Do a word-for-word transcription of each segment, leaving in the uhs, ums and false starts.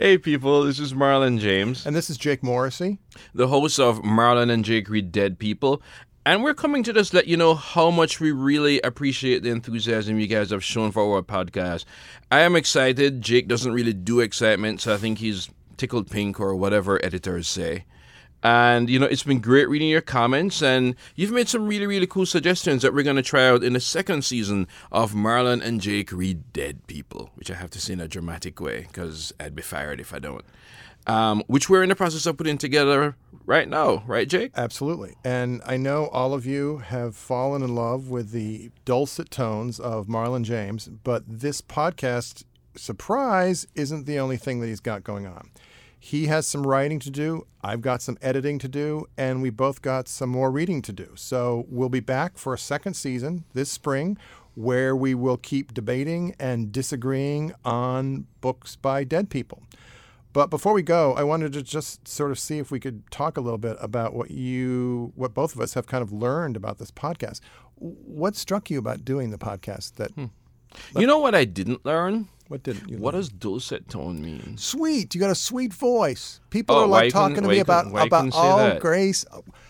Hey people, this is Marlon James. And this is Jake Morrissey. The host of Marlon and Jake Read Dead People. And we're coming to just let you know how much we really appreciate the enthusiasm you guys have shown for our podcast. I am excited. Jake doesn't really do excitement, so I think he's tickled pink or whatever editors say. And, you know, it's been great reading your comments, and you've made some really, really cool suggestions that we're going to try out in the second season of Marlon and Jake Read Dead People, which I have to say in a dramatic way, because I'd be fired if I don't. Um, which we're in the process of putting together right now, right, Jake? Absolutely. And I know all of you have fallen in love with the dulcet tones of Marlon James, but this podcast, surprise, isn't the only thing that he's got going on. He has some writing to do, I've got some editing to do, and we both got some more reading to do. So we'll be back for a second season this spring where we will keep debating and disagreeing on books by dead people. But before we go, I wanted to just sort of see if we could talk a little bit about what you, what both of us have kind of learned about this podcast. What struck you about doing the podcast? That hmm. You know what I didn't learn? What didn't you What learn? does dulcet tone mean? Sweet. You got a sweet voice. People Oh, are why like you talking couldn't- to why me you about couldn't- why you about couldn't say oh that? Grace.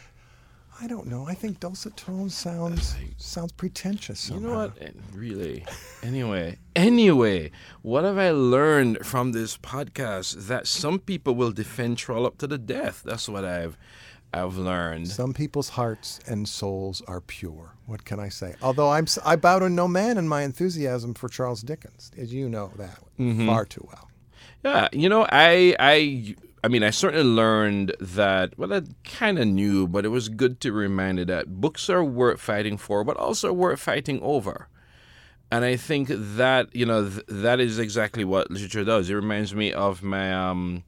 I don't know. I think dulcet tones sounds sounds pretentious somehow. You know what? Eh, Really? Anyway, anyway, what have I learned from this podcast? That some people will defend Trollope to the death. That's what I've I've learned. Some people's hearts and souls are pure. What can I say? Although I'm s- I bow to no man in my enthusiasm for Charles Dickens, as you know that Mm-hmm. far too well. Yeah, you know, I I I mean, I certainly learned that. Well, I kind of knew, but it was good to be reminded that books are worth fighting for, but also worth fighting over. And I think that, you know, th- that is exactly what literature does. It reminds me of my, um,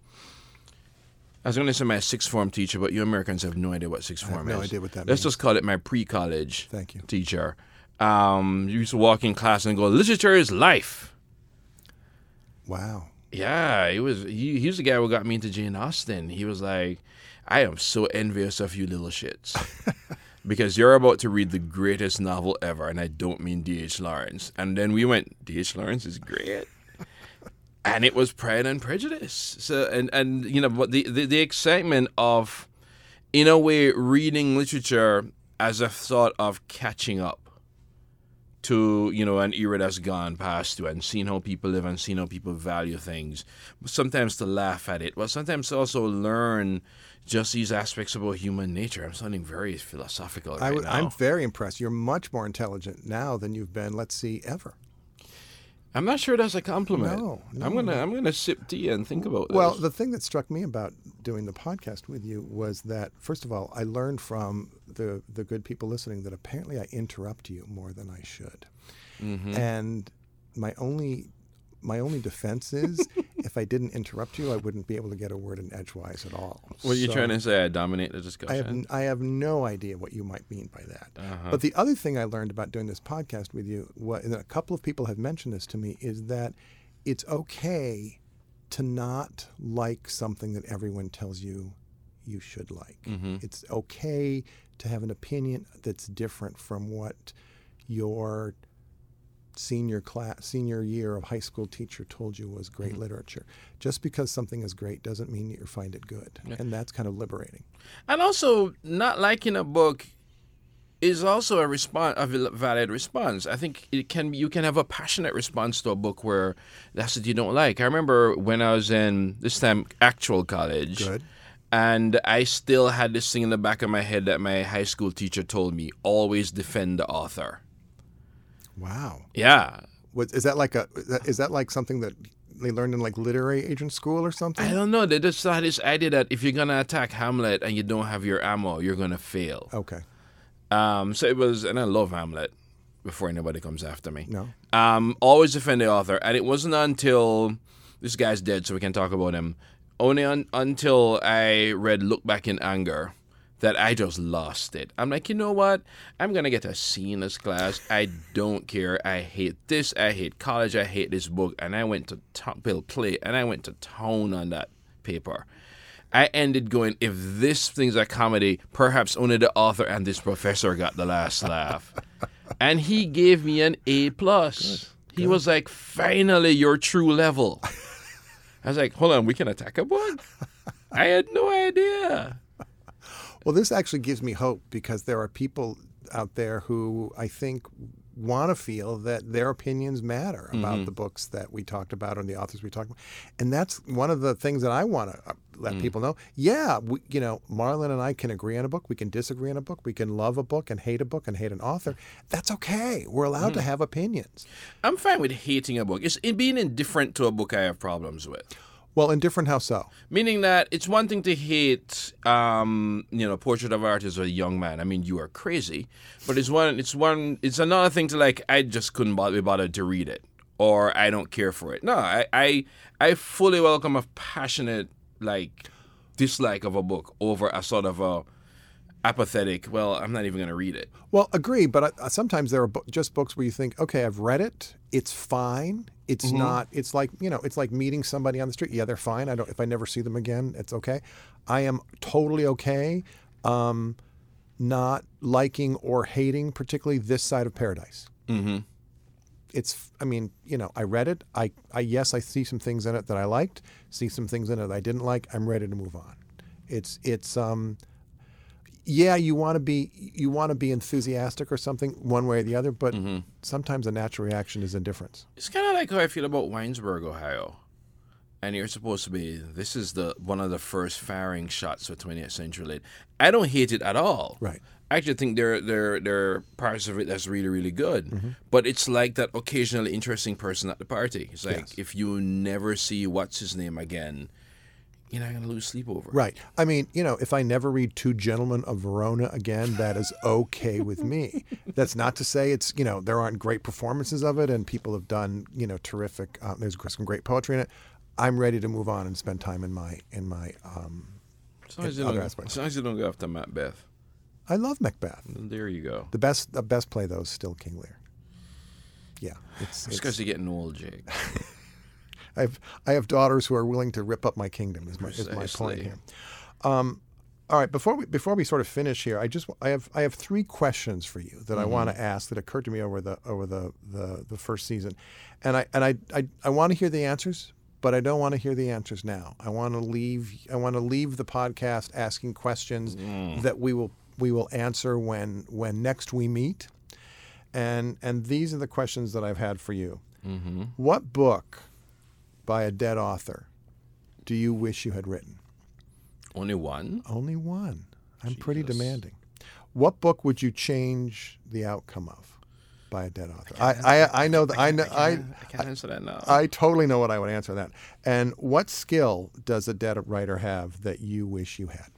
I was going to say my sixth form teacher, but you Americans have no idea what sixth I have form no is. idea what that Let's means. just call it my pre-college Thank you. teacher. Um, you used to walk in class and go, literature is life. Wow. Yeah, he was. He, he was the guy who got me into Jane Austen. He was like, I am so envious of you little shits. Because you're about to read the greatest novel ever, and I don't mean D H Lawrence. And then we went, D H Lawrence is great. And it was Pride and Prejudice. So and, and you know, but the, the, the excitement of, in a way, reading literature as a thought of catching up to, you know, an era that's gone past you and seeing how people live and seeing how people value things. Sometimes to laugh at it, but sometimes to also learn just these aspects about human nature. I'm sounding very philosophical I right w- now. I'm very impressed. You're much more intelligent now than you've been, let's see, ever. I'm not sure that's a compliment. No, no, I'm gonna no. I'm gonna sip tea and think about Well, this. the thing that struck me about doing the podcast with you was that, first of all, I learned from the, the good people listening that apparently I interrupt you more than I should. Mm-hmm. And my only my only defense is if I didn't interrupt you, I wouldn't be able to get a word in edgewise at all. What are you So trying to say? I dominate the I discussion. have n- I have no idea what you might mean by that. Uh-huh. But the other thing I learned about doing this podcast with you, what, and a couple of people have mentioned this to me, is that it's okay to not like something that everyone tells you you should like. Mm-hmm. It's okay to have an opinion that's different from what your senior class, senior year of high school teacher told you was great Mm-hmm. literature. Just because something is great doesn't mean that you find it good. Yeah. And that's kind of liberating. And also, not liking a book is also a response, a val- valid response. I think it can you can have a passionate response to a book where that's what you don't like. I remember when I was in this time actual college, Good. and I still had this thing in the back of my head that my high school teacher told me: always defend the author. Wow. Yeah. What, is that like a is that like something that they learned in like literary agent school or something? I don't know. They just had this idea that if you're gonna attack Hamlet and you don't have your ammo, you're gonna fail. Okay. Um, so it was, and I love Hamlet. Before anybody comes after me, No. um, always defend the author. And it wasn't until this guy's dead, so we can talk about him. Only un, until I read "Look Back in Anger" that I just lost it. I'm like, you know what? I'm gonna get a C in this class. I don't care. I hate this. I hate college. I hate this book. And I went to to- Bill Play, and I went to town on that paper. I ended going, if this thing's a comedy, perhaps only the author and this professor got the last laugh. And he gave me an A plus. He was like, finally, your true level. I was like, hold on, we can attack a book? I had no idea. Well, this actually gives me hope because there are people out there who I think want to feel that their opinions matter about Mm-hmm. the books that we talked about and the authors we talked about. And that's one of the things that I want to let Mm. people know. Yeah, we, you know, Marlon and I can agree on a book. We can disagree on a book. We can love a book and hate a book and hate an author. That's okay. We're allowed Mm-hmm. to have opinions. I'm fine with hating a book. It's it being indifferent to a book I have problems with. Well, indifferent how so? Meaning that it's one thing to hate, um, you know, Portrait of Artist or a Young Man. I mean, you are crazy. But it's one. It's one. It's another thing to like. I just couldn't bother, be bothered to read it, or I don't care for it. No, I, I, I fully welcome a passionate like dislike of a book over a sort of a apathetic. Well, I'm not even going to read it. Well, agree, but uh, sometimes there are bo- just books where you think, okay, I've read it. It's fine. It's Mm-hmm. not. It's like you know. It's like meeting somebody on the street. Yeah, they're fine. I don't. If I never see them again, it's okay. I am totally okay. Um, not liking or hating particularly this side of paradise. Mm-hmm. It's. I mean, you know, I read it. I. I yes, I see some things in it that I liked. See some things in it that I didn't like. I'm ready to move on. It's. It's. Um. Yeah, you want to be you want to be enthusiastic or something one way or the other, but Mm-hmm. sometimes a natural reaction is indifference. It's kind of like how I feel about Winesburg, Ohio. And you're supposed to be, this is the one of the first firing shots for twentieth century lit. I don't hate it at all. Right. I actually think there, there, there are parts of it that's really, really good. Mm-hmm. But it's like that occasionally interesting person at the party. It's like Yes. if you never see what's his name again, you're not going to lose sleep over it. Right. I mean, you know, if I never read Two Gentlemen of Verona again, that is okay with me. That's not to say it's, you know, there aren't great performances of it and people have done, you know, terrific, uh, there's some great poetry in it. I'm ready to move on and spend time in my, in my, um, As long as you other don't, aspects. as long as you don't go after Macbeth. I love Macbeth. There you go. The best, the best play though is still King Lear. Yeah. It's, It's it's because you're getting old, Jake. I have I have daughters who are willing to rip up my kingdom. Is my is my point Precisely. here. Um, all right, before we before we sort of finish here, I just I have I have three questions for you that I want to ask that occurred to me over the over the, the, the first season, and I and I I, I want to hear the answers, but I don't want to hear the answers now. I want to leave I want to leave the podcast asking questions that we will we will answer when when next we meet, and and these are the questions that I've had for you. Mm-hmm. What book by a dead author do you wish you had written? Only one? Only one. I'm pretty Jesus. demanding. What book would you change the outcome of by a dead author? I, I, I know that I know I, I can't answer that now. I totally know what I would answer that. And what skill does a dead writer have that you wish you had?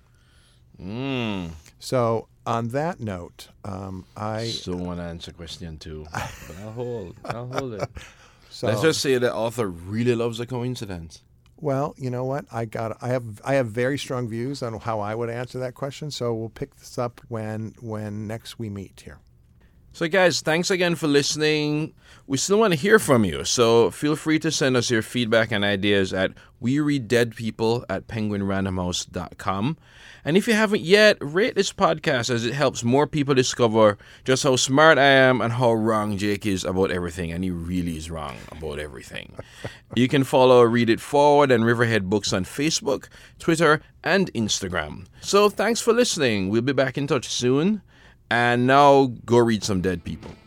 Mm. So on that note, um, I Still want to answer question two, but I'll hold. I'll hold it. so Let's just say the author really loves a coincidence. well, you know what? I got I have I have very strong views on how I would answer that question. So we'll pick this up when when next we meet here. So, guys, thanks again for listening. We still want to hear from you, so feel free to send us your feedback and ideas at we read dead people at penguin random house dot com. And if you haven't yet, rate this podcast as it helps more people discover just how smart I am and how wrong Jake is about everything. And he really is wrong about everything. You can follow Read It Forward and Riverhead Books on Facebook, Twitter, and Instagram. So thanks for listening. We'll be back in touch soon. And now go read some dead people.